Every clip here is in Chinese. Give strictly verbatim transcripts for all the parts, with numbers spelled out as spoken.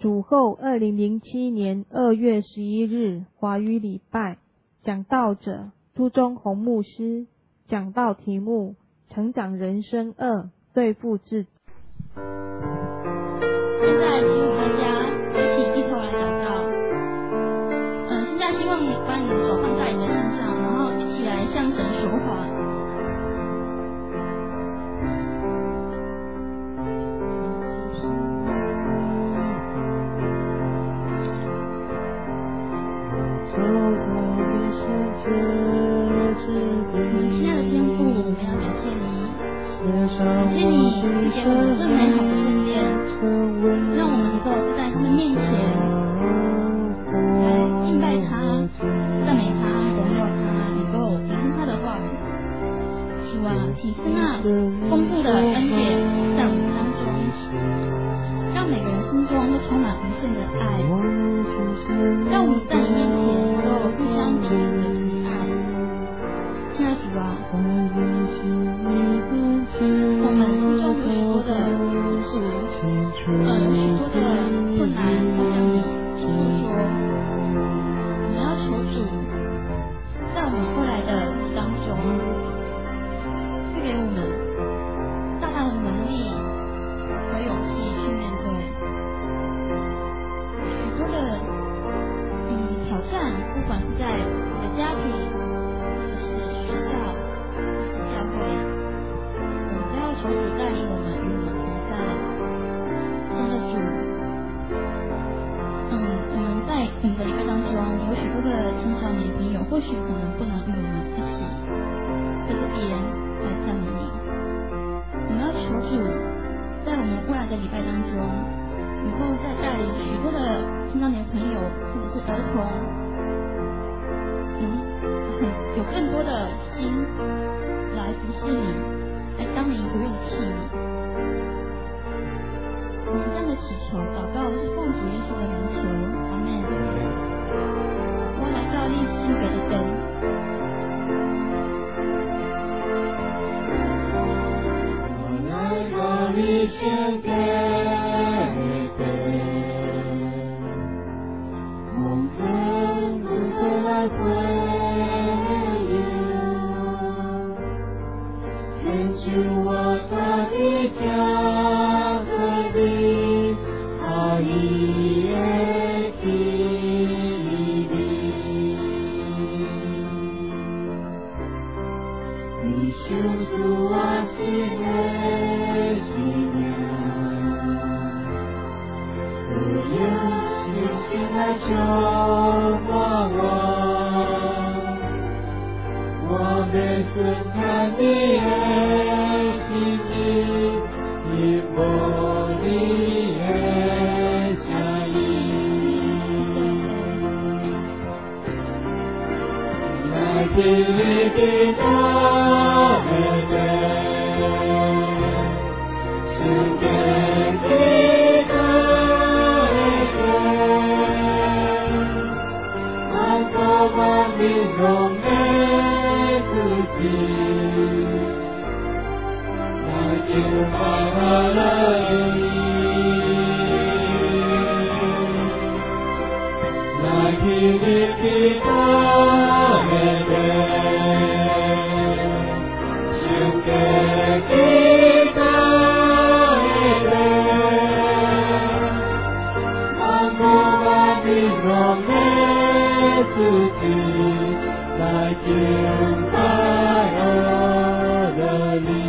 主后二零零七年二月十一日华语礼拜，讲道者朱宗宏牧师，讲道题目成长人生二，对付自己。 现在请大家一起低头来祷告。嗯，现在希望你把你的手放在你的身上，然后一起来向神说话。亲爱的天父，我们要感谢你，感谢你赐给我们这美好的圣殿，让我们能够在他们面前来敬拜他、赞美他、荣耀他，能够聆听他的话语。主啊，体赐那丰富的恩典在我们当中，让每个人心中都充满无限的爱，让我们在你面前能够互相彼此的疼爱。亲爱的主啊，我们心中有许多的苦，呃，有许多的困难要向你诉说。我们要求主，在我们未来的路当中，赐给我们大大的能力和勇气去面对许多的嗯挑战，不管是在你的家庭，或者是学校，或是教会，我们都要求主带领我们，与我们同在。亲爱的主，嗯，我们在我们的礼拜当中，有许多的青少年朋友，或许可能不能与我们一起在这边来赞美你。我们要求主，在我们未来的礼拜当中，能够再带领许多的青少年朋友，或者是儿童，嗯，很有更多的心来服侍你，来当你不用器皿。我们这样的祈求祷告是奉主耶稣的名求，阿们。我来到你心给的灯， 我来到你心给的灯，红灯不再来回流，天主我大的家这里，好一夜的你修出我心的信仰，我有信心来求过我，我们顺看你的心意，因我你的相依，来听你的大美的，是给你的人，安高望你荣美自己，来听哈利来听你的大美的，献给你的人，安高望你荣美自己，来敬拜我的你。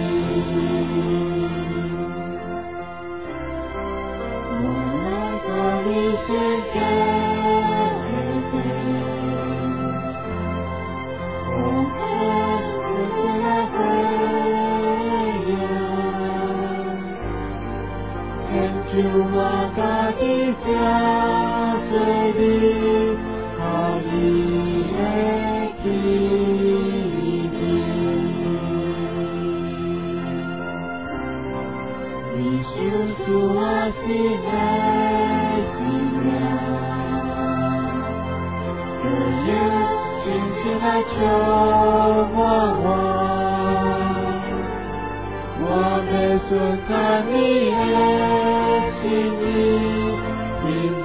我来到你身边，我看日子来回游，天主我大的家这里，好一夜的你修出我心的信仰，我有信心来求我我，我们顺看你的心意，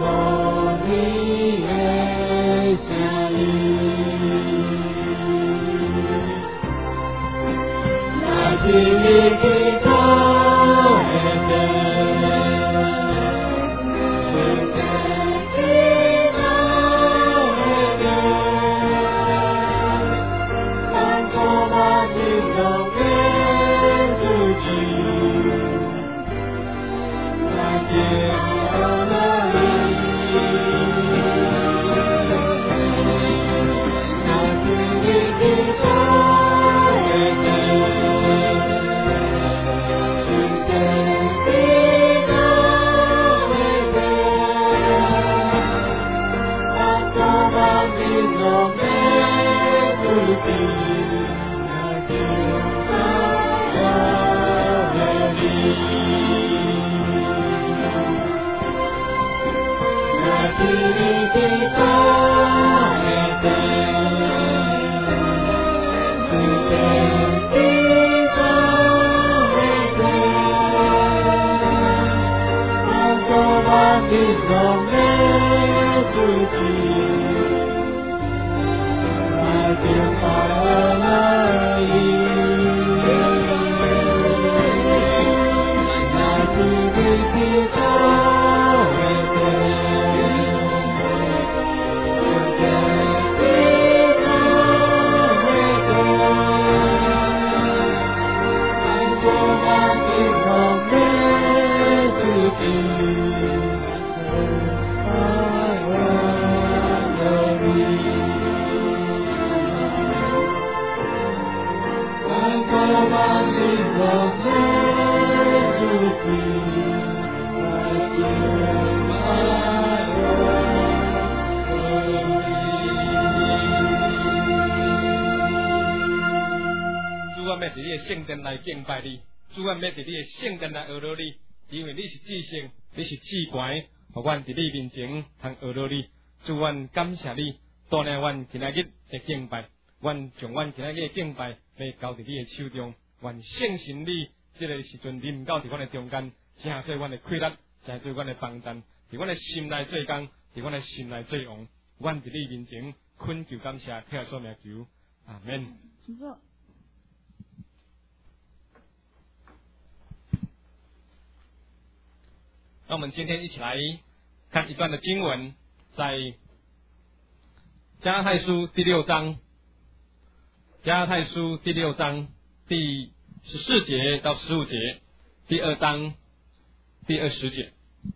圣殿来敬拜你，主啊，要伫你的圣殿来学乐你，因为你是至圣，你是至悬，互阮伫你面前通学乐你。主，阮感谢你，带领阮今仔日的敬拜，阮将阮今仔日的敬拜要交伫你的手中，愿相信你，这个时阵临到伫阮的中间，正做阮的快乐，正做阮的帮衬，伫阮的心内做工，伫阮的心内做王。阮伫你面前恳求感谢，听所名求，阿门。 请坐。 那我们今天一起来看一段的经文，在加拉太书第六章，加拉太书第六章第十四节到十五节，第二章第二十节。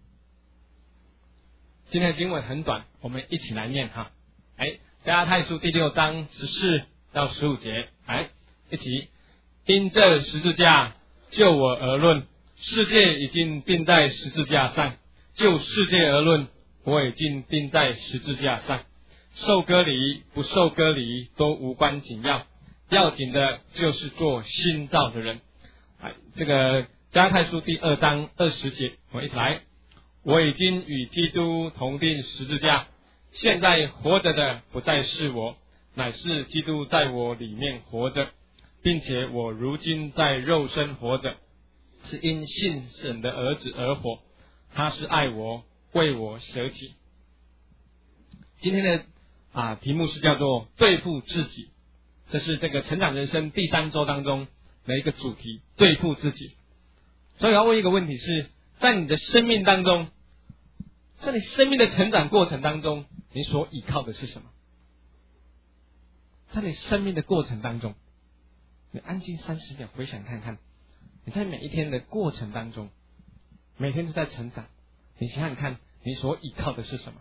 今天的经文很短，我们一起来念哈。哎，加拉太书第六章十四到十五节，来一起。因这十字架，就我而论，世界已经钉在十字架上，就世界而论，我已经钉在十字架上。受割礼不受割礼都无关紧要，要紧的就是做新造的人。哎，这个加拉太书第二章二十节，我们一起来。我已经与基督同钉十字架，现在活着的不再是我，乃是基督在我里面活着，并且我如今在肉身活着，是因信神的儿子而活，他是爱我，为我舍己。今天的啊题目是叫做对付自己，这是这个成长人生第三周当中的一个主题，对付自己。所以我要问一个问题是，在你的生命当中，在你生命的成长过程当中，你所依靠的是什么？在你生命的过程当中，你安静三十秒回想看看，你在每一天的过程当中，每天都在成长，你想想看，你所依靠的是什么？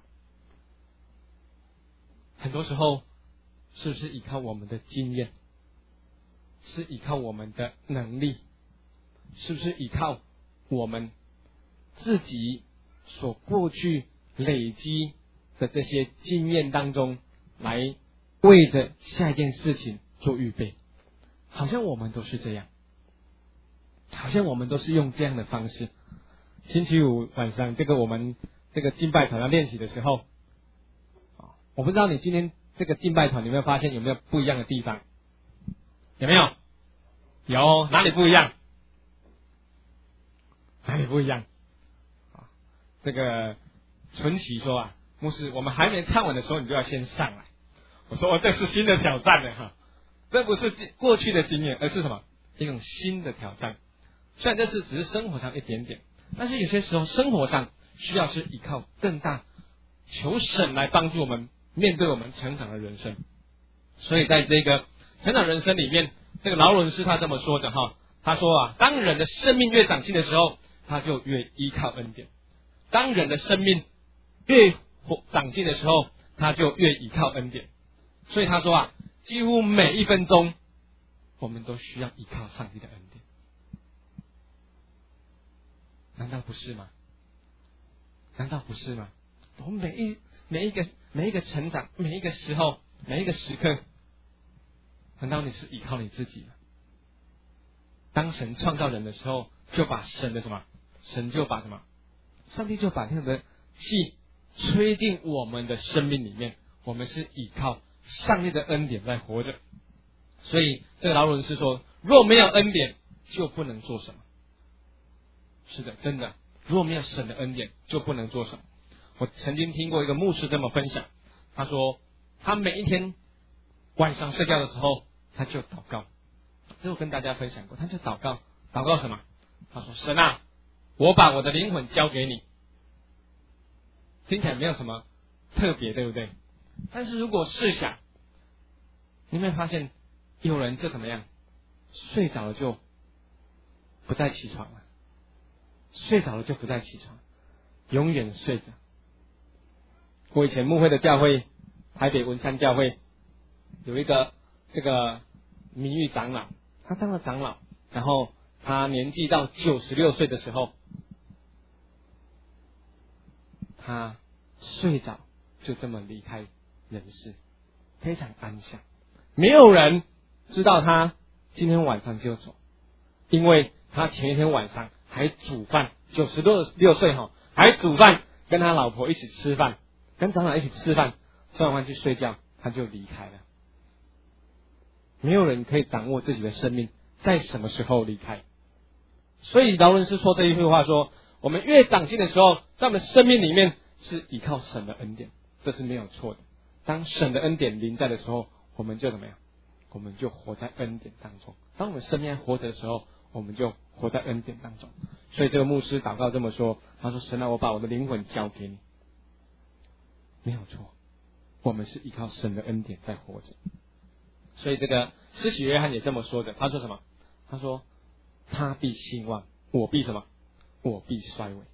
很多时候，是不是依靠我们的经验？是依靠我们的能力？是不是依靠我们自己所过去累积的这些经验当中，来为着下一件事情做预备？好像我们都是这样，好像我们都是用这样的方式。星期五晚上，这个我们这个敬拜团要练习的时候，我不知道你今天这个敬拜团有没有发现有没有不一样的地方？有没有？有，哪里不一样？哪里不一样？啊，这个纯奇说啊，牧师，我们还没唱完的时候，你就要先上来。我说，哦，这是新的挑战的哈，这不是过去的经验，而是什么？一种新的挑战。虽然这是只是生活上一点点，但是有些时候生活上需要是依靠更大，求神来帮助我们面对我们成长的人生。所以在这个成长人生里面，这个劳伦斯他这么说的哈，他说啊，当人的生命越长进的时候，他就越依靠恩典；当人的生命越长进的时候，他就越依靠恩典。所以他说啊，几乎每一分钟，我们都需要依靠上帝的恩典。难道不是吗？难道不是吗？我们每一每一个每一个成长，每一个时候，每一个时刻，难道你是依靠你自己吗？当神创造人的时候，就把神的什么？神就把什么？上帝就把那个气吹进我们的生命里面，我们是依靠上帝的恩典在活着。所以这个劳伦斯说，若没有恩典就不能做什么。是的，真的，如果没有神的恩典就不能做什么。我曾经听过一个牧师这么分享，他说他每一天晚上睡觉的时候他就祷告，这我跟大家分享过，他就祷告，祷告什么？他说，神啊，我把我的灵魂交给你。听起来没有什么特别，对不对？但是如果试想，你会发现有人就怎么样，睡着了就不再起床了，睡着了就不再起床，永远睡着。我以前牧会的教会，台北文山教会，有一个这个名誉长老，他当了长老，然后他年纪到九十六岁的时候，他睡着就这么离开人世，非常安详，没有人知道他今天晚上就走，因为他前一天晚上还煮饭，九十六岁哈，还煮饭跟他老婆一起吃饭，跟长老一起吃饭，吃完饭去睡觉，他就离开了。没有人可以掌握自己的生命在什么时候离开。所以劳伦斯说这一句话说，我们越长进的时候，在我们生命里面是依靠神的恩典，这是没有错的。当神的恩典临在的时候，我们就怎么样？我们就活在恩典当中。当我们生命还活着的时候，我们就活在恩典当中。所以这个牧师祷告这么说，他说，神啊，我把我的灵魂交给你。没有错，我们是依靠神的恩典在活着。所以这个施洗约翰也这么说的，他说什么？他说，他必兴旺，我必什么？我必衰微。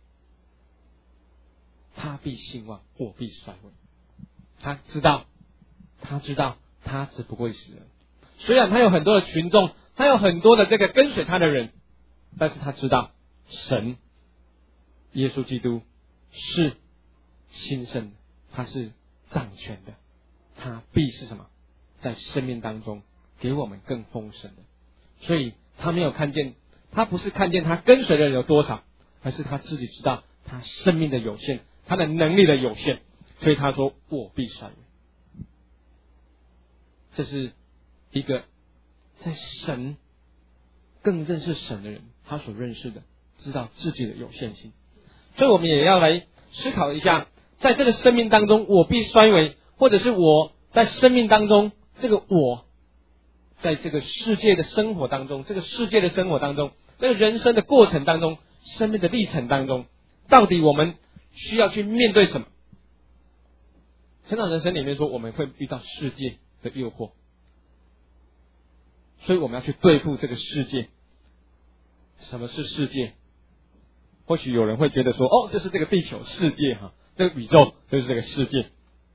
他必兴旺，我必衰微。他知道，他知道，他只不过死人。虽然他有很多的群众，他有很多的这个跟随他的人，但是他知道，神，耶稣基督是兴盛的，他是掌权的，他必是什么？在生命当中给我们更丰盛的。所以他没有看见，他不是看见他跟随的人有多少，而是他自己知道他生命的有限，他的能力的有限，所以他说，我必衰微。这是一个在神更认识神的人他所认识的，知道自己的有限性。所以我们也要来思考一下，在这个生命当中我必衰微，或者是我在生命当中，这个我在这个世界的生活当中，这个世界的生活当中，这个人生的过程当中，生命的历程当中，到底我们需要去面对什么？成长人生里面说，我们会遇到世界的诱惑，所以我们要去对付这个世界。什么是世界？或许有人会觉得说，哦，这是这个地球世界哈，这个宇宙就是这个世界。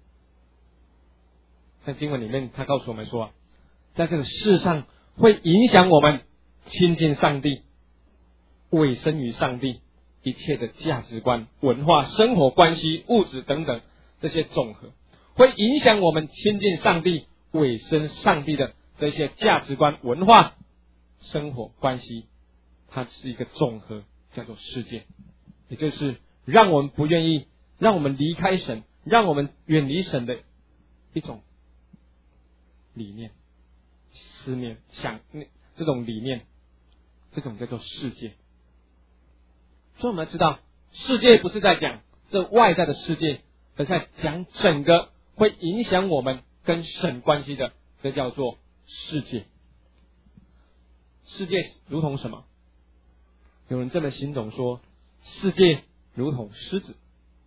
在经文里面他告诉我们说，在这个世上会影响我们亲近上帝，委身于上帝，一切的价值观、文化、生活关系、物质等等这些总和，会影响我们亲近上帝、委身上帝的这些价值观、文化、生活关系，它是一个总和，叫做世界，也就是让我们不愿意，让我们离开神，让我们远离神的一种理念、思念、想这种理念，这种叫做世界。所以我们要知道，世界不是在讲这外在的世界，而在讲整个会影响我们跟神关系的，这叫做世界。世界如同什么？有人这么形容说，世界如同狮子，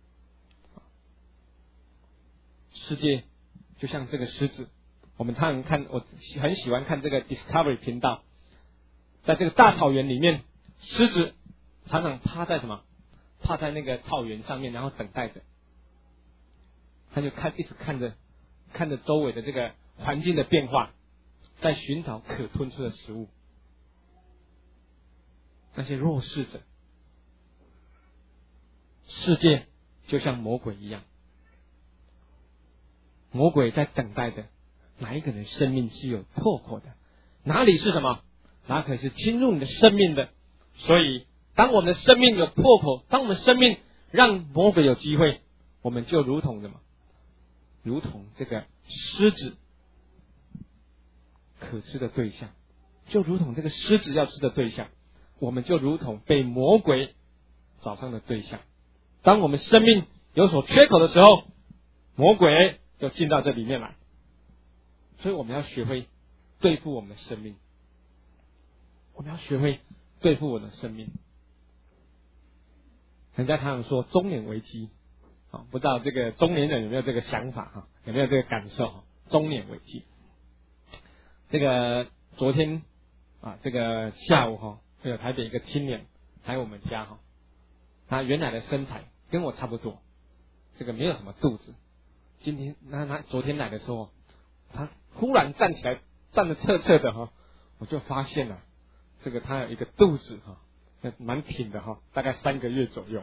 世界就像这个狮子。我们常常看，我很喜欢看这个 Discovery 频道，在这个大草原里面，狮子常常趴在什么？趴在那个草原上面，然后等待着，他就看，一直看着，看着周围的这个环境的变化，在寻找可吞吃的食物。那些弱势者，世界就像魔鬼一样，魔鬼在等待的哪一个人生命是有破口的，哪里是什么，哪可是侵入你的生命的。所以当我们的生命有破口，当我们生命让魔鬼有机会， 我们就如同什么？如同这个狮子可吃的对象，就如同这个狮子要吃的对象，我们就如同被魔鬼找上的对象。当我们生命有所缺口的时候，魔鬼就进到这里面来。所以我们要学会对付我们的生命，我们要学会对付我们的生命。人家常常说中年危机，啊，不知道这个中年人有没有这个想法哈，有没有这个感受哈？中年危机。这个昨天啊，这个下午哈，有台北一个青年来我们家哈，他原来的身材跟我差不多，这个没有什么肚子。今天那那昨天来的时候，他忽然站起来，站得侧侧的哈，我就发现了这个他有一个肚子哈，蛮挺的哈，大概三个月左右。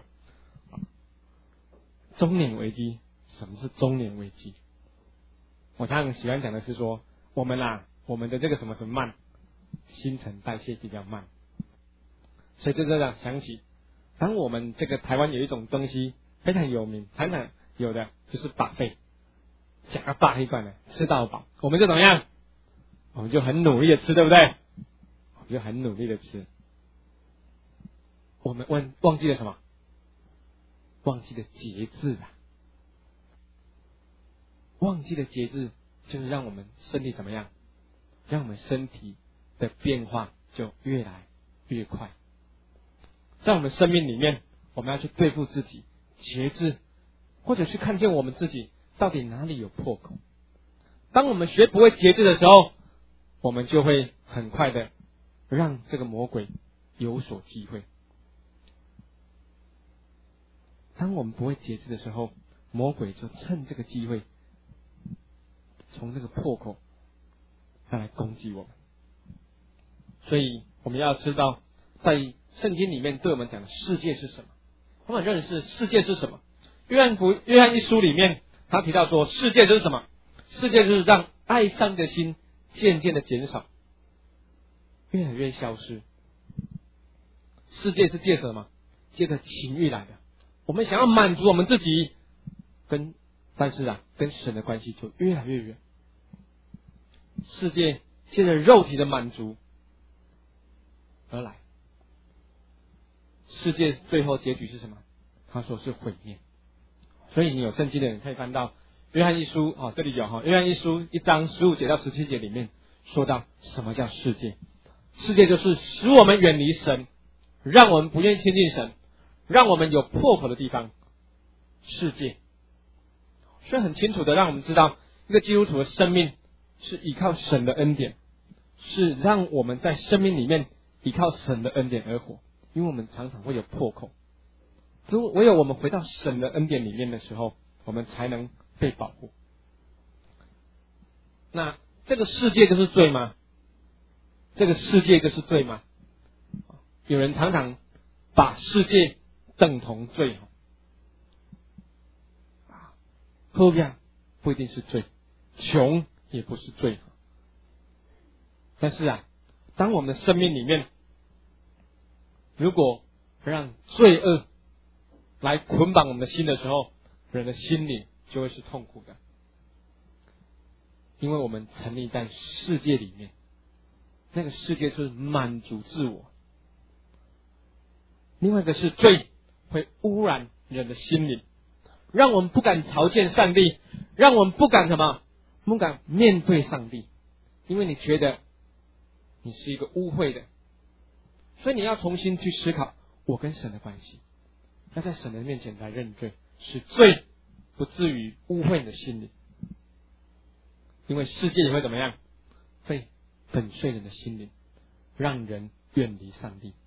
中年危机，什么是中年危机？我常常喜欢讲的是说，我们啦、啊，我们的这个什么什么慢，新陈代谢比较慢，所以就这样想起，当我们这个台湾有一种东西非常有名，常常有的就是buffet，夹个大一罐的吃到饱，我们就怎么样？我们就很努力的吃，对不对？我们就很努力的吃，我们忘忘记了什么？忘记了节制了，忘记了节制，就是让我们身体怎么样？让我们身体的变化就越来越快。在我们生命里面，我们要去对付自己，节制，或者去看见我们自己到底哪里有破口。当我们学不会节制的时候，我们就会很快的让这个魔鬼有所机会。当我们不会节制的时候，魔鬼就趁这个机会，从这个破口再来攻击我们。所以我们要知道，在圣经里面对我们讲的世界是什么，我们认识世界是什么。约翰福约翰一书里面，他提到说，世界就是什么？世界就是让爱上的心渐渐的减少，越来越消失。世界是借什么？借着情欲来的。我们想要满足我们自己，跟但是啊，跟神的关系就越来越远。世界借着肉体的满足而来，世界最后结局是什么？他说是毁灭。所以你有圣经的人可以翻到约翰一书啊，这里有哈，约翰一书一章十五节到十七节里面说到什么叫世界？世界就是使我们远离神，让我们不愿意亲近神，让我们有破口的地方。世界，所以很清楚的让我们知道，一个基督徒的生命是依靠神的恩典，是让我们在生命里面依靠神的恩典而活，因为我们常常会有破口。只有唯有我们回到神的恩典里面的时候，我们才能被保护。那这个世界就是罪吗？这个世界就是罪吗？有人常常把世界等同罪，喝呀不一定是罪，穷也不是罪。但是啊，当我们的生命里面，如果让罪恶来捆绑我们的心的时候，人的心灵就会是痛苦的，因为我们沉溺在世界里面，那个世界是满足自我。另外一个是罪会污染人的心灵，让我们不敢朝见上帝，让我们不敢什么？不敢面对上帝，因为你觉得你是一个污秽的，所以你要重新去思考我跟神的关系，要在神的面前来认罪，使罪不至于污秽你的心灵。因为世界也会怎么样？会粉碎人的心灵，让人远离上帝。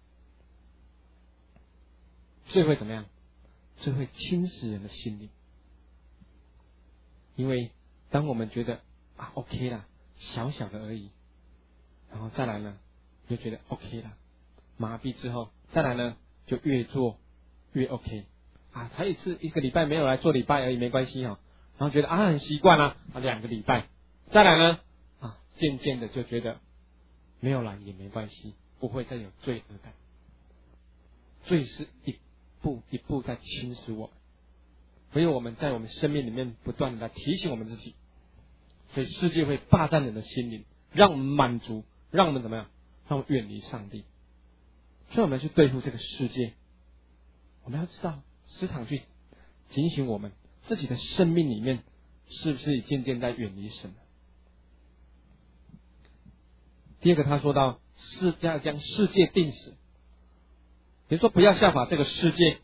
罪会怎么样？罪会侵蚀人的心灵。因为当我们觉得啊 OK 啦，小小的而已，然后再来呢，就觉得 OK 啦，麻痹之后，再来呢，就越做越 OK 啊，才一次一个礼拜没有来做礼拜而已，没关系哈。然后觉得啊很习惯啦，啊两个礼拜，再来呢啊，渐渐的就觉得没有来也没关系，不会再有罪恶感。罪是一步一步在侵蚀我们， 唯有我们在我们生命里面不断的来提醒我们自己，所以世界会霸占人的心灵，让我们满足，让我们怎么样？让我们远离上帝。所以我们要去对付这个世界，我们要知道时常去警醒我们自己的生命里面是不是已渐渐在远离神了。第二个，他说到是要将世界定死，也就是说不要效法这个世界。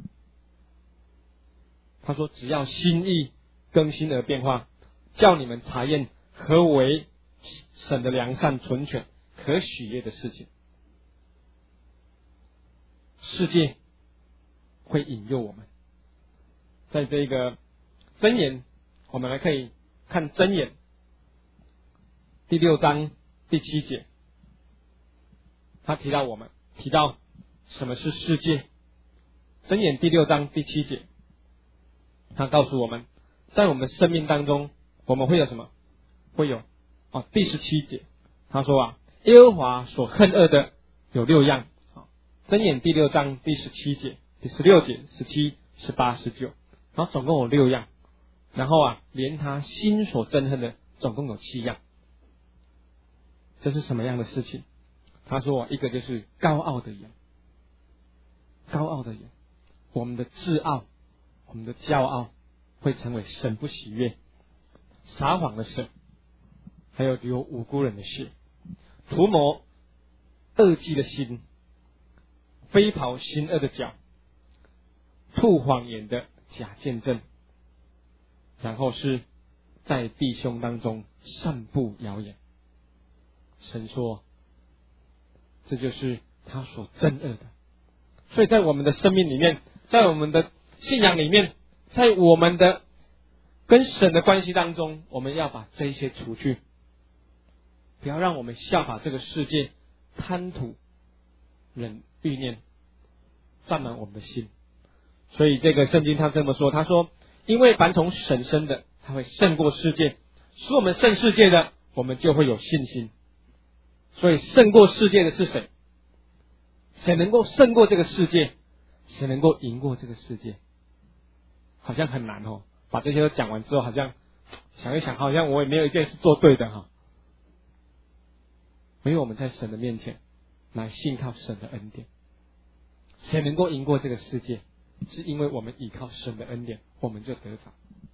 他说只要心意更新而变化，叫你们查验何为神的良善、纯全、可喜悦的事情。世界会引诱我们，在这个箴言，我们来可以看箴言第六章第七节，他提到我们提到什么是世界。箴言第六章第七节，他告诉我们，在我们生命当中，我们会有什么？会有哦，第十七节，他说啊，耶和华所恨恶的有六样。箴言第六章第十七节、第十六节、十七、十八、十九，然后总共有六样。然后啊，连他心所憎恨的总共有七样。这是什么样的事情？他说，一个就是高傲的眼，高傲的眼，我们的自傲，我们的骄傲会成为神不喜悦，撒谎的神，还有流无辜人的血，图谋恶计的心，飞跑行恶的脚，吐谎言的假见证，然后是在弟兄当中散布谣言。神说，这就是他所憎恶的。所以在我们的生命里面，在我们的信仰里面，在我们的跟神的关系当中，我们要把这些除去，不要让我们效法这个世界贪图人欲念占满我们的心。所以这个圣经他这么说，他说，因为凡从神生的，他会胜过世界，使我们胜世界的，我们就会有信心。所以胜过世界的是谁？谁能够胜过这个世界？谁能够赢过这个世界？好像很难哦。把这些都讲完之后，好像想一想，好像我也没有一件事做对的哈。因为我们在神的面前来信靠神的恩典。谁能够赢过这个世界？是因为我们依靠神的恩典，我们就得着。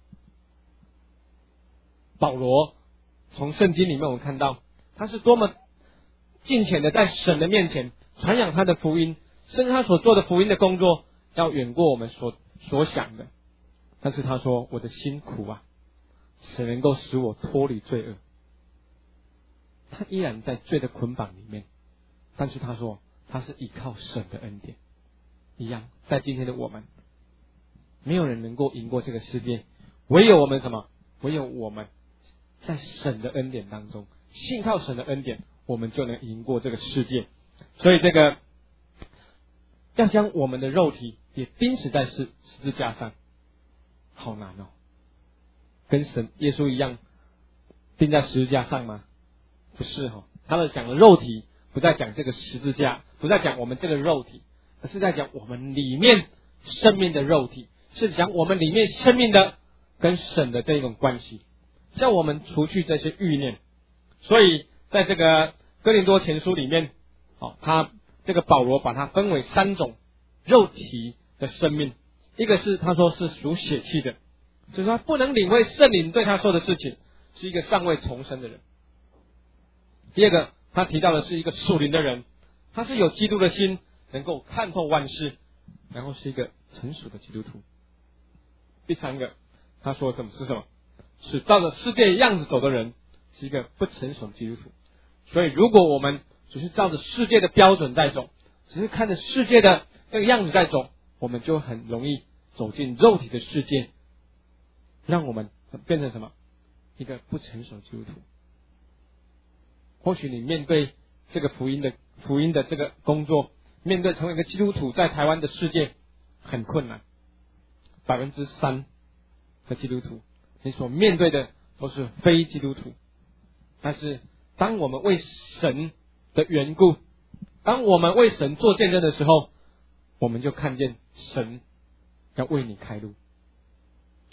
保罗从圣经里面我们看到，他是多么敬虔的在神的面前传扬他的福音，甚至他所做的福音的工作要远过我们所所想的。但是他说，我的心苦啊，谁能够使我脱离罪恶？他依然在罪的捆绑里面，但是他说他是依靠神的恩典。一样，在今天的我们，没有人能够赢过这个世界，唯有我们什么？唯有我们在神的恩典当中，信靠神的恩典，我们就能赢过这个世界。所以这个要将我们的肉体也钉死在十十字架上，好难哦。跟神耶稣一样钉在十字架上吗？不是哦，他们讲的肉体不再讲这个十字架，不再讲我们这个肉体，而是在讲我们里面生命的肉体，是讲我们里面生命的跟神的这种关系，叫我们除去这些欲念。所以在这个哥林多前书里面，哦，他这个保罗把它分为三种肉体的生命。一个是他说是属血气的，就是他不能领会圣灵对他说的事情，是一个尚未重生的人。第二个他提到的是一个属灵的人，他是有基督的心，能够看透万事，然后是一个成熟的基督徒。第三个他说什么是什么？是照着世界样子走的人，是一个不成熟的基督徒。所以如果我们只是照着世界的标准在走，只是看着世界的那个样子在走，我们就很容易走进肉体的世界，让我们变成什么？一个不成熟的基督徒。或许你面对这个福音的福音的这个工作，面对成为一个基督徒，在台湾的世界很困难，百分之三的基督徒，你所面对的都是非基督徒。但是当我们为神的缘故，当我们为神做见证的时候，我们就看见神要为你开路，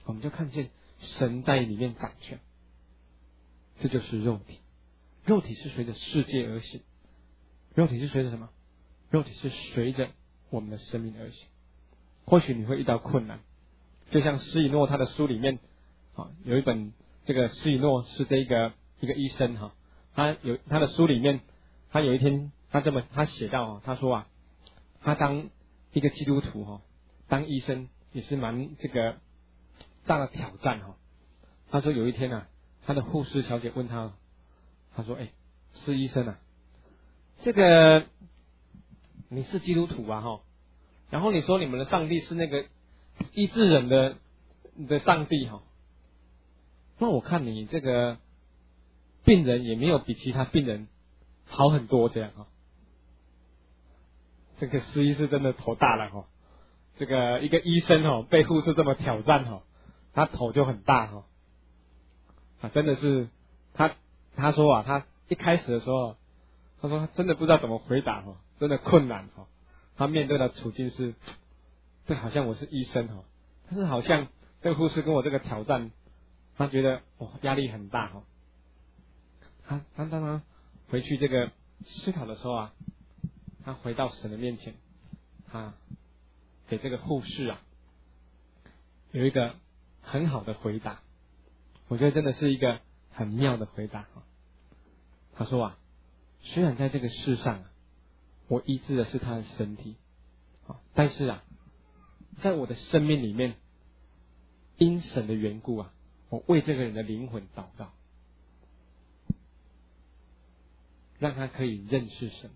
我们就看见神在里面掌权。这就是肉体，肉体是随着世界而行，肉体是随着什么？肉体是随着我们的生命而行。或许你会遇到困难，就像施以诺他的书里面啊，有一本这个施以诺是这个一个医生哈，他有他的书里面，他有一天他这么他写到啊，他说啊，他当一个基督徒哈，当医生也是蛮这个大的挑战哈。他说有一天啊，他的护士小姐问他，他说：“哎，施医生啊，这个你是基督徒啊哈，然后你说你们的上帝是那个医治人的的上帝哈，那我看你这个病人也没有比其他病人好很多这样哈。”这个施医师真的头大了哈，这个一个医生哈被护士这么挑战哈，他头就很大哈。啊，真的是他他说啊，他一开始的时候，他说他真的不知道怎么回答哈，真的困难哈。他面对的处境是，这好像我是医生哈，但是好像这个护士跟我这个挑战，他觉得哦压力很大哈。他他当他回去这个思考的时候啊，他回到神的面前，他给这个护士啊有一个很好的回答。我觉得真的是一个很妙的回答哈。他说啊，虽然在这个世上啊，我医治的是他的身体，啊，但是啊，在我的生命里面，因神的缘故啊，我为这个人的灵魂祷告，让他可以认识神。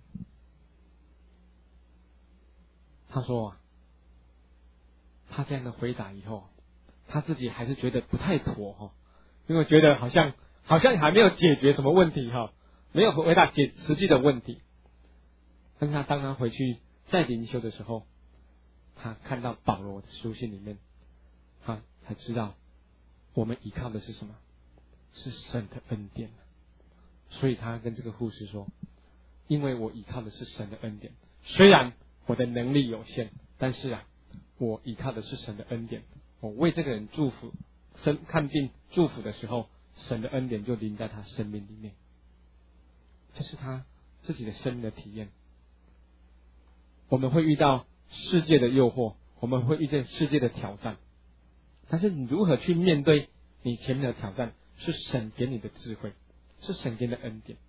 他说啊，他这样的回答以后，他自己还是觉得不太妥哈。因为觉得好像好像还没有解决什么问题哈，没有回答解实际的问题。但是他当他回去再灵修的时候，他看到保罗的书信里面，他才知道我们依靠的是什么？是神的恩典。所以他跟这个护士说，因为我依靠的是神的恩典，虽然我的能力有限，但是啊，我依靠的是神的恩典，我为这个人祝福。生看病祝福的时候，神的恩典就临在他生命里面，这是他自己的生命的体验。我们会遇到世界的诱惑，我们会遇见世界的挑战，但是你如何去面对你前面的挑战，是神给你的智慧，是神给你的恩典。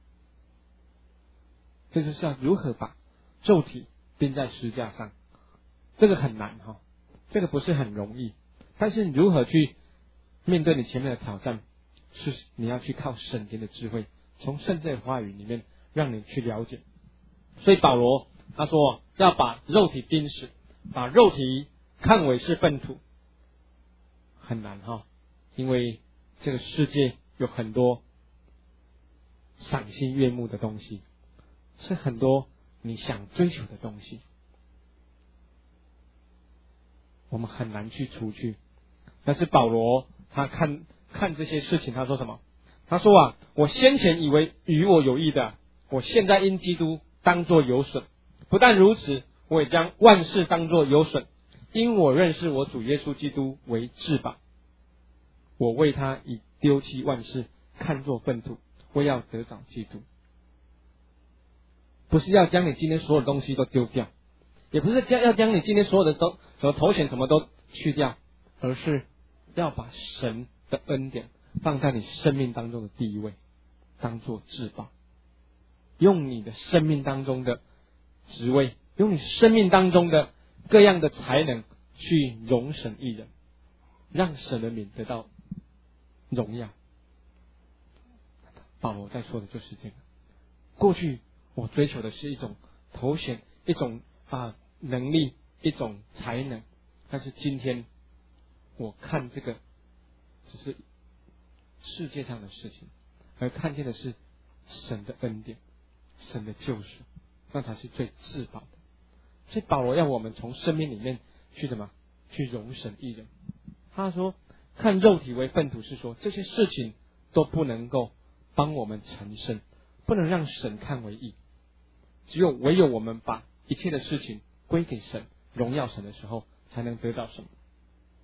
这就是要如何把肉体钉在十字架上，这个很难哈，这个不是很容易，但是你如何去面对你前面的挑战，是你要去靠神给的智慧，从圣经的话语里面让你去了解。所以保罗他说要把肉体钉死，把肉体看为是粪土，很难哈，因为这个世界有很多赏心悦目的东西，是很多你想追求的东西，我们很难去除去。但是保罗他看看这些事情，他说什么？他说啊，我先前以为与我有益的，我现在因基督当作有损。不但如此，我也将万事当作有损，因我认识我主耶稣基督为至宝。我为他以丢弃万事，看作粪土，我要得着基督。不是要将你今天所有的东西都丢掉，也不是要将你今天所有的都什么头衔什么都去掉，而是要把神的恩典放在你生命当中的第一位，当作至宝，用你的生命当中的职位，用你生命当中的各样的才能去荣神益人，让神的名得到荣耀。保罗在说的就是这个。过去我追求的是一种头衔，一种啊能力，一种才能，但是今天我看这个只是世界上的事情，而看见的是神的恩典，神的救赎，那才是最至宝的。所以保罗要我们从生命里面去什么？去荣神益人。他说看肉体为粪土，是说这些事情都不能够帮我们成圣，不能让神看为义。只有唯有我们把一切的事情归给神，荣耀神的时候，才能得到什么？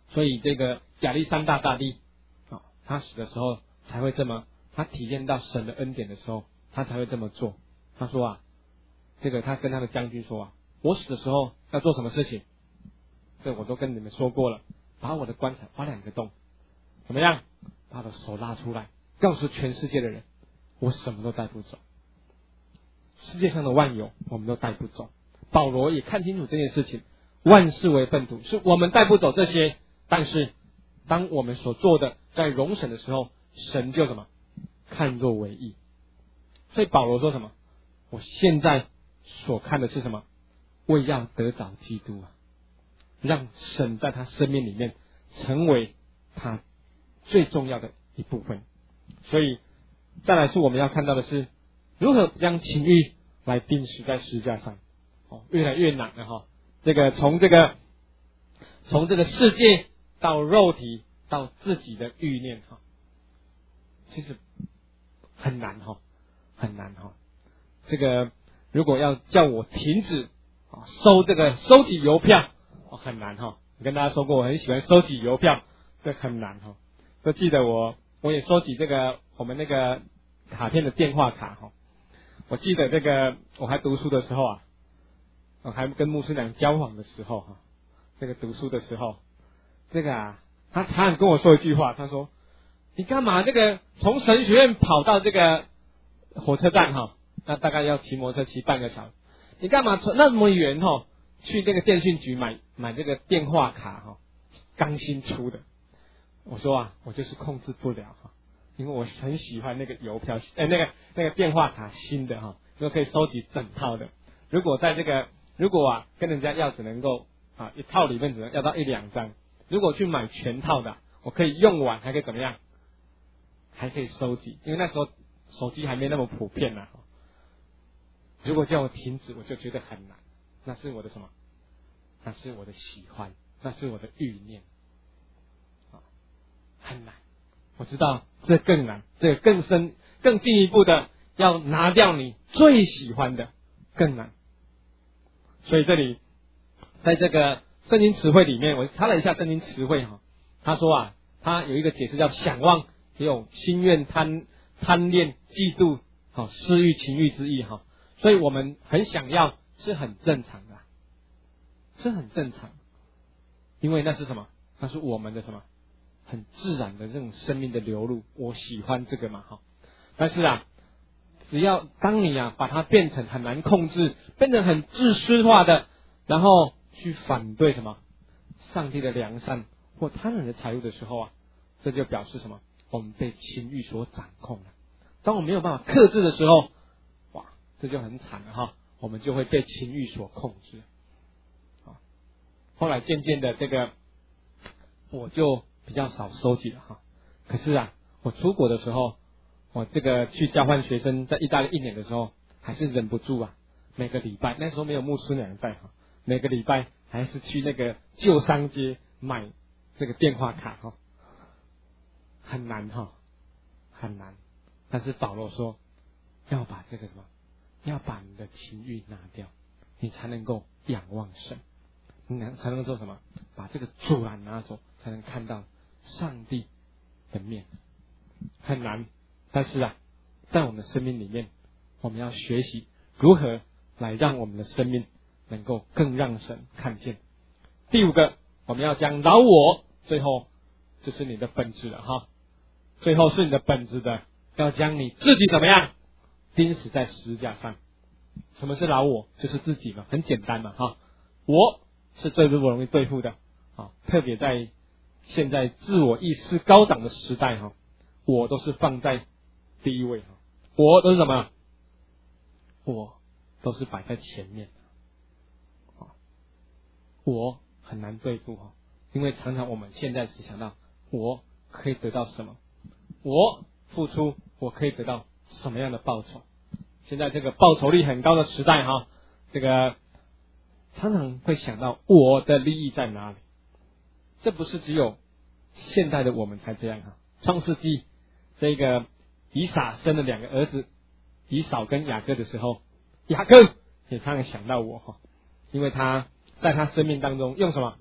所以这个亚历山大大帝啊，他死的时候才会这么，他体验到神的恩典的时候，他才会这么做。他说啊，这个他跟他的将军说啊，我死的时候要做什么事情？这我都跟你们说过了，把我的棺材挖两个洞，怎么样？把我的手拉出来，告诉全世界的人，我什么都带不走，世界上的万有我们都带不走。保罗也看清楚这件事情，万事为粪土，是我们带不走这些，但是当我们所做的在荣神的时候，神就什么看作为义。所以保罗说什么？我现在所看的是什么？为要得着基督啊，让神在他生命里面成为他最重要的一部分。所以再来是我们要看到的是如何将情欲来钉死在十字架上。哦，越来越难了哈。这个从这个从这个世界到肉体到自己的欲念哈，其实很难哈，很难哈。这个如果要叫我停止啊收这个收集邮票，哦很难哈。我跟大家说过，我很喜欢收集邮票，这很难哈。都记得我我也收集这个我们那个卡片的电话卡哈。我记得这个我还读书的时候啊。我还跟牧师娘交往的时候哈，这个读书的时候，这个啊，他常常跟我说一句话，他说：“你干嘛这个从神学院跑到这个火车站哈？那大概要骑摩托车骑半个小时，你干嘛从那么远哈去这个电讯局买买这个电话卡哈？刚新出的。”我说啊，我就是控制不了哈，因为我很喜欢那个邮票，呃，那个那个电话卡新的哈，因为可以收集整套的。如果在这个如果啊跟人家要只能够啊一套里面只能要到一两张，如果去买全套的，我可以用完还可以怎么样？还可以收集，因为那时候手机还没那么普遍呢、啊。如果叫我停止，我就觉得很难。那是我的什么？那是我的喜欢，那是我的欲念，啊，很难。我知道这更难，这更深、更进一步的要拿掉你最喜欢的，更难。所以这里，在这个圣经词汇里面，我查了一下圣经词汇哈，他说啊，他有一个解释叫想望，也有心愿、贪贪恋、嫉妒、好私欲、情欲之意哈。所以我们很想要是很正常的，是很正常，因为那是什么？那是我们的什么？很自然的这种生命的流露。我喜欢这个嘛哈，但是啊。只要当你啊把它变成很难控制，变成很自私化的，然后去反对什么上帝的良善或他人的财物的时候啊，这就表示什么？我们被情欲所掌控了。当我没有办法克制的时候，哇，这就很惨了哈，我们就会被情欲所控制。啊，后来渐渐的这个我就比较少收集了哈。可是啊，我出国的时候。我这个去交换学生在意大利一年的时候，还是忍不住啊，每个礼拜那时候没有牧师娘在哈，每个礼拜还是去那个旧商街买这个电话卡哈，很难哈，很难。但是保罗说，要把这个什么，要把你的情欲拿掉，你才能够仰望神，你才能够做什么？把这个阻拦拿走，才能看到上帝的面，很难。但是啊，在我们的生命里面，我们要学习如何来让我们的生命能够更让神看见。第五个，我们要将老我，最后就是你的本质了哈，最后是你的本质的，要将你自己怎么样钉死在十字架上。什么是老我？就是自己嘛，很简单嘛哈。我是最不容易对付的啊，特别在现在自我意识高涨的时代哈，我都是放在第一位哈，我都是什么？我都是摆在前面的，我很难对付哈，因为常常我们现在只想到我可以得到什么，我付出我可以得到什么样的报酬。现在这个报酬率很高的时代哈，这个常常会想到我的利益在哪里。这不是只有现代的我们才这样哈。创世纪这个以撒生了两个儿子，以扫跟雅各的时候，雅各也常常想到我哈，因为他在他生命当中用什么？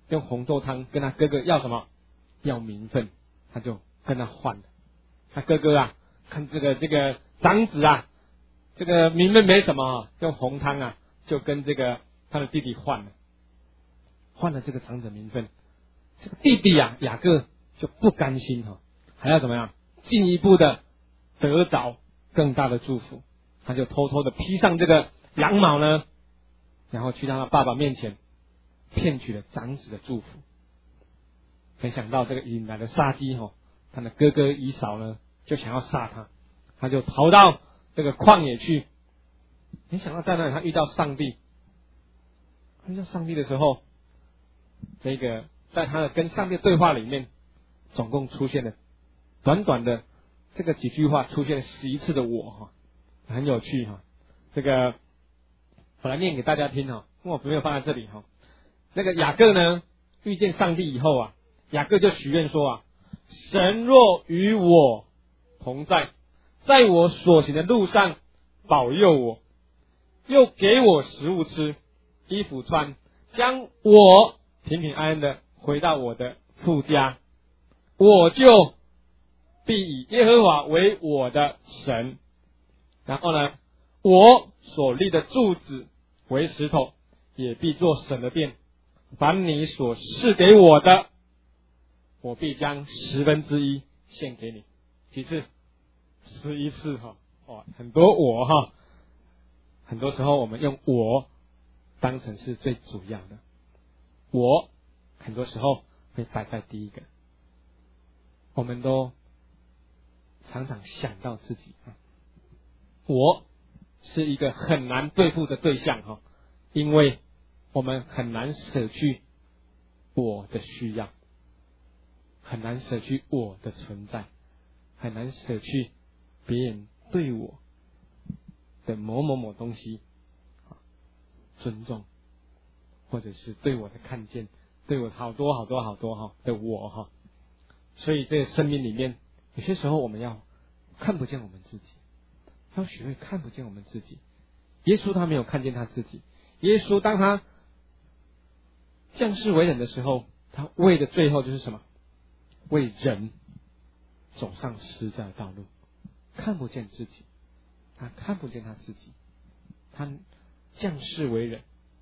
用红豆汤跟他哥哥要什么？要名分，他就跟他换了。他哥哥啊，看这个这个长子啊，这个名分没什么，用红汤啊，就跟这个他的弟弟换了，换了这个长子名分。这个弟弟啊，雅各就不甘心哈，还要怎么样？进一步的得着更大的祝福，他就偷偷的披上这个羊毛呢，然后去到他爸爸面前骗取了长子的祝福。没想到这个引来了杀机哈，他的哥哥以扫呢就想要杀他，他就逃到这个旷野去。没想到在那里他遇到上帝，遇到上帝的时候，这个在他的跟上帝对话里面，总共出现了短短的这个几句话，出现了十一次的我哈，很有趣哈。这个我来念给大家听哈，因为我没有放在这里哈。那个雅各呢遇见上帝以后啊，雅各就许愿说啊，神若与我同在，在我所行的路上保佑我，又给我食物吃，衣服穿，将我平平安安的回到我的父家，我就必以耶和华为我的神。然后呢，我所立的柱子为石头，也必做神的殿。凡你所赐给我的，我必将十分之一献给你。其次，十一次哈，哦，很多我哈，很多时候我们用我当成是最主要的，我很多时候会摆在第一个，我们都常常想到自己啊，我是一个很难对付的对象哈，因为我们很难舍去我的需要，很难舍去我的存在，很难舍去别人对我的某某某东西尊重，或者是对我的看见，对我好多好多好多哈的我哈。所以这个生命里面，有些时候我们要看不见我们自己，要学会看不见我们自己。耶稣他没有看见他自己，耶稣当他降世为人的时候，他为的最后就是什么？为人走上十字架的道路，看不见自己，他看不见他自己，他降世为人，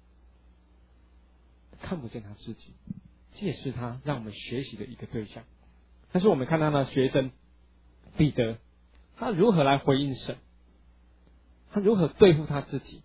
看不见他自己，这也是他让我们学习的一个对象。但是我们看他的学生彼得，他如何来回应神，他如何对付他自己。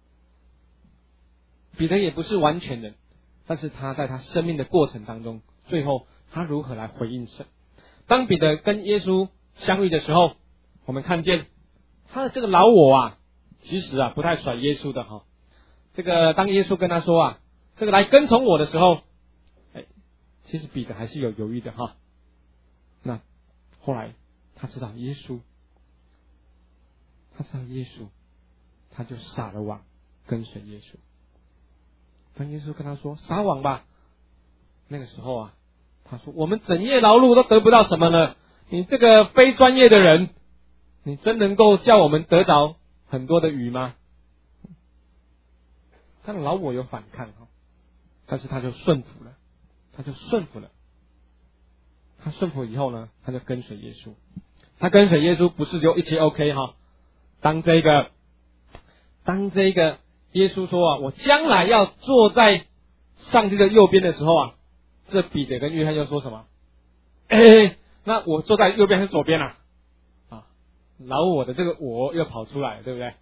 彼得也不是完全人，但是他在他生命的过程当中，最后他如何来回应神。当彼得跟耶稣相遇的时候，我们看见他的这个老我啊，其实啊不太甩耶稣的哈。这个当耶稣跟他说啊，这个来跟从我的时候，哎，其实彼得还是有犹豫的哈。那后来他知道耶稣，他知道耶稣，他就撒了网跟随耶稣。当耶稣跟他说撒网吧，那个时候啊，他说我们整夜劳碌都得不到什么呢？你这个非专业的人，你真能够叫我们得着很多的鱼吗？他的老我有反抗哈，但是他就顺服了，他就顺服了。他顺服以后呢，他就跟随耶稣。他跟随耶稣不是就一切 OK 哈？当这个，当这个耶稣说啊，我将来要坐在上帝的右边的时候啊，这彼得跟约翰又说什么？哎，那我坐在右边还是左边啊？啊，老我的这个我又跑出来了，对不对？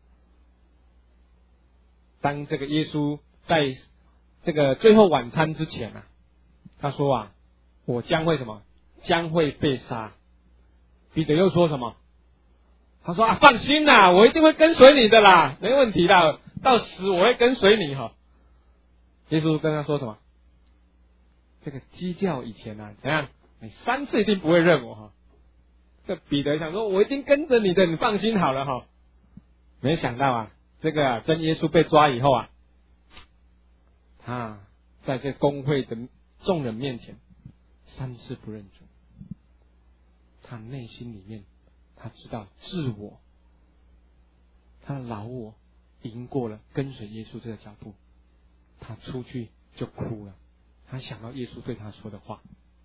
当这个耶稣在这个最后晚餐之前啊，他说啊，我将会什么？将会被杀。彼得又说什么？他说啊，放心啦，我一定会跟随你的啦，没问题的，到死我会跟随你哈。耶稣跟他说什么？这个鸡叫以前啊，怎样？你三次一定不会认我哈。这彼得想说，我一定跟着你的，你放心好了哈。没想到啊，这个啊，真耶稣被抓以后啊，他在这公会的众人面前三次不认主。他内心里面，他知道自我，他的老我赢过了跟随耶稣这个脚步，他出去就哭了， 他想到耶稣对他说的话。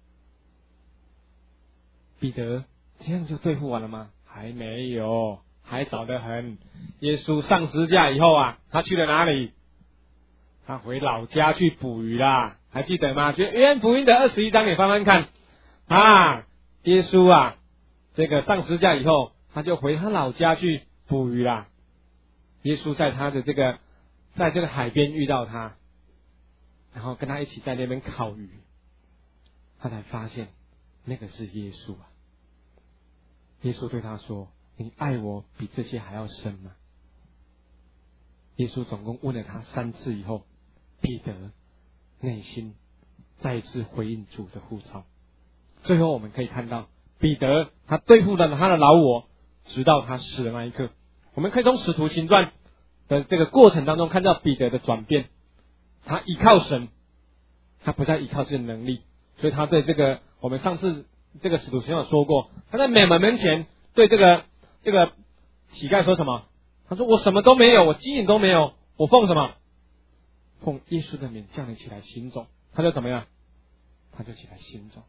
彼得这样就对付完了吗？还没有，还早得很。耶稣上十字架以后啊，他去了哪里？他回老家去捕鱼啦，还记得吗？就约翰福音的二十一章，你翻翻看啊，耶稣啊，这个上十字架以后，他就回他老家去捕鱼啦。耶稣在他的这个，在这个海边遇到他，然后跟他一起在那边烤鱼，他才发现那个是耶稣啊。耶稣对他说：“你爱我比这些还要深吗？”耶稣总共问了他三次以后，彼得内心再一次回应主的呼召。最后我们可以看到，彼得他对付了他的老我，直到他死的那一刻。我们可以从使徒行传的这个过程当中看到彼得的转变。他依靠神，他不再依靠自己的能力，所以他对这个我们上次这个使徒行传有说过，他在美门门前对这个这个乞丐说什么？他说：“我什么都没有，我金银都没有，我奉什么？奉耶稣的名叫你起来行走。”他就怎么样？他就起来行走。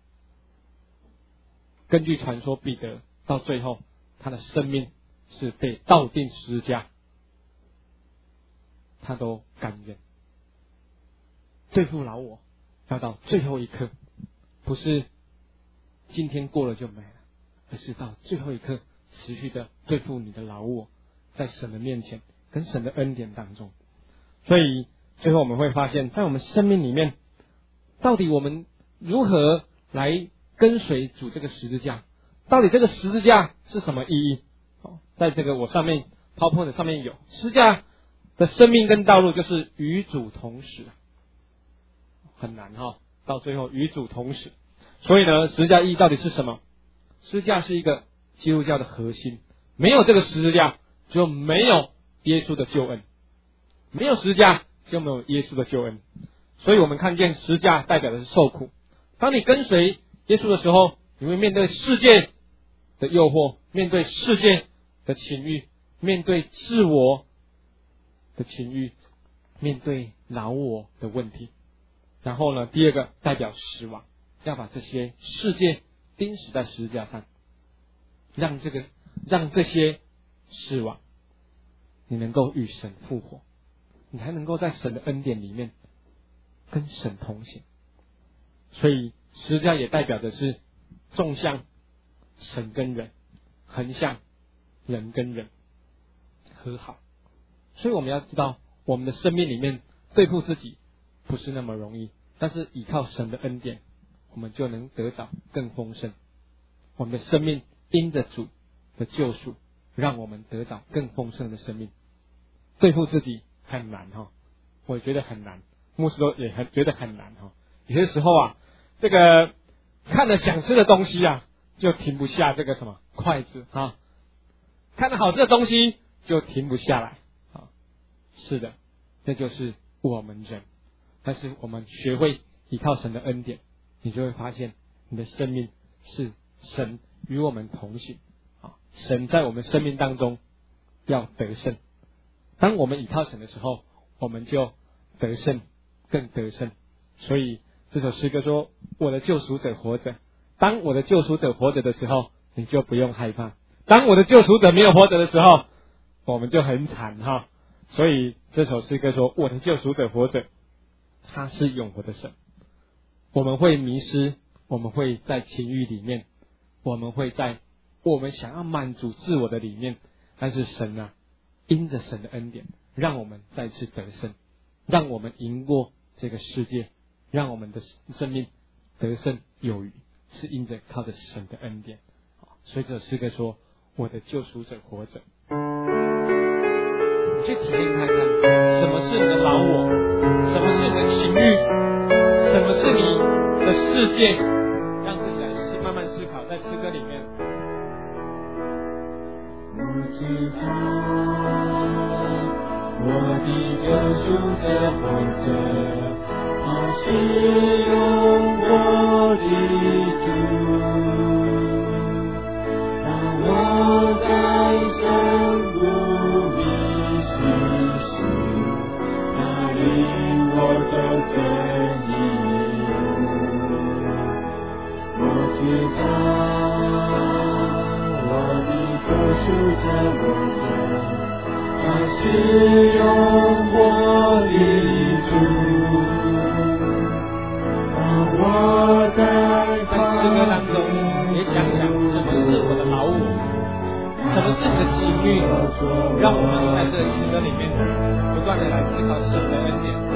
根据传说，彼得到最后他的生命是被倒钉十字架，他都甘愿对付老我，要到最后一刻，不是今天过了就没了，而是到最后一刻持续的对付你的老我，在神的面前跟神的恩典当中。所以最后我们会发现，在我们生命里面，到底我们如何来跟随主这个十字架？到底这个十字架是什么意义？在这个我上面 PowerPoint 上面有十字架的生命跟道路，就是与主同死，很难哈，到最后与主同死。所以呢，十字架意义到底是什么？十字架是一个基督教的核心，没有这个十字架就没有耶稣的救恩，没有十字架就没有耶稣的救恩。所以我们看见十字架代表的是受苦。当你跟随耶稣的时候，你会面对世界的诱惑，面对世界的情欲，面对自我的情欲，面对老我的问题。然后呢，第二个代表死亡，要把这些世界钉死在十字架上，让这个让这些死亡，你能够与神复活，你还能够在神的恩典里面跟神同行。所以十字架也代表的是纵向神跟人，横向人跟人和好。所以我们要知道，我们的生命里面对付自己不是那么容易，但是依靠神的恩典，我们就能得着更丰盛。我们的生命因着主的救赎，让我们得到更丰盛的生命。对付自己很难哈，我也觉得很难，牧师都也很觉得很难哈。有些时候啊，这个看了想吃的东西啊，就停不下这个什么筷子哈，看了好吃的东西就停不下来啊。是的，这就是我们人。但是我们学会依靠神的恩典，你就会发现你的生命是神与我们同行啊！神在我们生命当中要得胜。当我们依靠神的时候，我们就得胜，更得胜。所以这首诗歌说：“我的救赎者活着。”当我的救赎者活着的时候，你就不用害怕；当我的救赎者没有活着的时候，我们就很惨哈。所以这首诗歌说：“我的救赎者活着。”他是永活的神。我们会迷失，我们会在情欲里面，我们会在我们想要满足自我的里面，但是神啊，因着神的恩典，让我们再次得胜，让我们赢过这个世界，让我们的生命得胜有余，是因着靠着神的恩典。所以这首诗歌说：“我的救赎者活着。”你去体验看看，什么是你的老我，什么是你的情欲，什么是你的世界，让自己来思慢慢思考，在诗歌里面。 我知道我的救赎者活着，他是用我的主。当我在生路迷失时，他领我走正义到我的救赎者我者，他是用我的主。当我在在诗歌当中，也想想什么是我的老我，什么是你的情欲，让我们在这个诗歌里面不断的来思考神的恩典。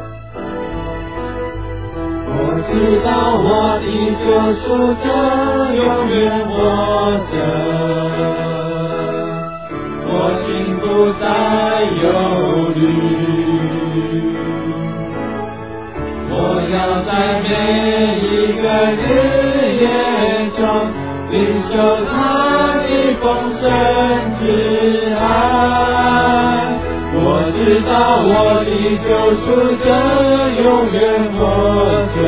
我知道我的救赎者永远活着，我心不再忧虑，我要在每一个日夜中领受他的丰盛之爱。我知道我的救赎者永远活着，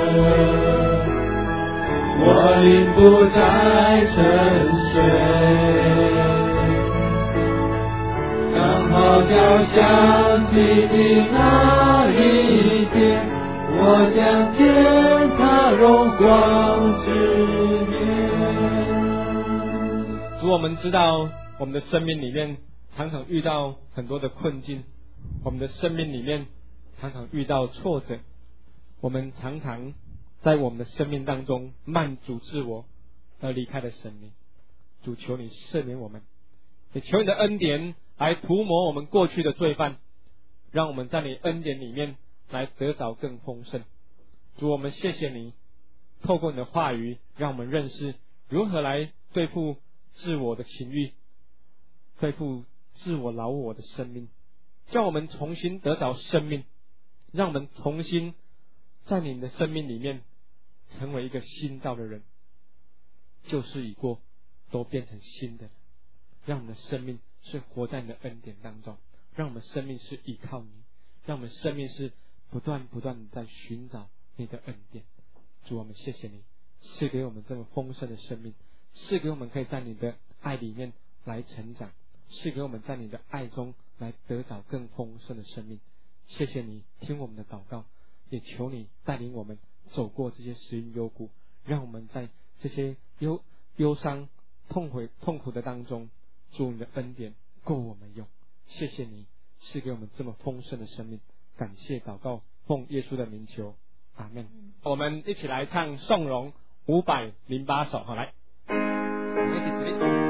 我灵不再沉睡。当号角响起的那一天，我将见他荣光之面。 主，我们知道我们的生命里面常常遇到很多的困境，我们的生命里面常常遇到挫折，我们常常在我们的生命当中慢主自我而离开了生命。主，求你赦免我们，也求你的恩典来涂抹我们过去的罪犯，让我们在你恩典里面来得着更丰盛。主，我们谢谢你透过你的话语让我们认识如何来对付自我的情欲，对付自我老我的生命，叫我们重新得着生命，让我们重新在你的生命里面成为一个新造的人，旧事已过，都变成新的了。让我们的生命是活在你的恩典当中，让我们生命是依靠你，让我们生命是不断不断的在寻找你的恩典。主，我们谢谢你赐给我们这么丰盛的生命，赐给我们可以在你的爱里面来成长，赐给我们在你的爱中来得着更丰盛的生命。谢谢你听我们的祷告，也求你带领我们走过这些时运幽谷，让我们在这些忧忧伤痛悔痛苦的当中，主，你的恩典够我们用。谢谢你赐给我们这么丰盛的生命，感谢祷告，奉耶稣的名求，阿们。我们一起来唱颂咏五百零八首，好，来，我们一起起立。